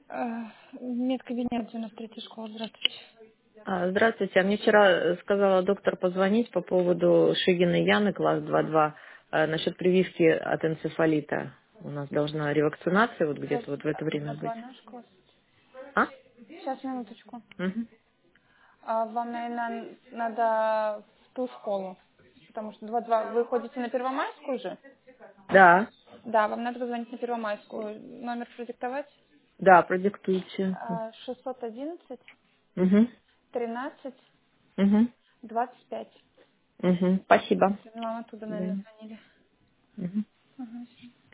Медкабинет 93 школа, здравствуйте. Здравствуйте. Мне вчера сказала доктор позвонить по поводу Шигиной Яны, класс 2.2, насчет прививки от энцефалита. У нас должна ревакцинация вот Сейчас где-то вот в это время быть. 2-2 наш класс. А? Сейчас, минуточку. Мгм. Вам, наверное, надо в ту школу, потому что 2-2. Вы ходите на Первомайскую же? Да, Да, вам надо позвонить на Первомайскую. Номер продиктовать? да, продиктуйте. 611 Угу. 13 Угу. 25. Угу. Спасибо. Вам оттуда, Да. наверное, звонили. Мгм. Ага.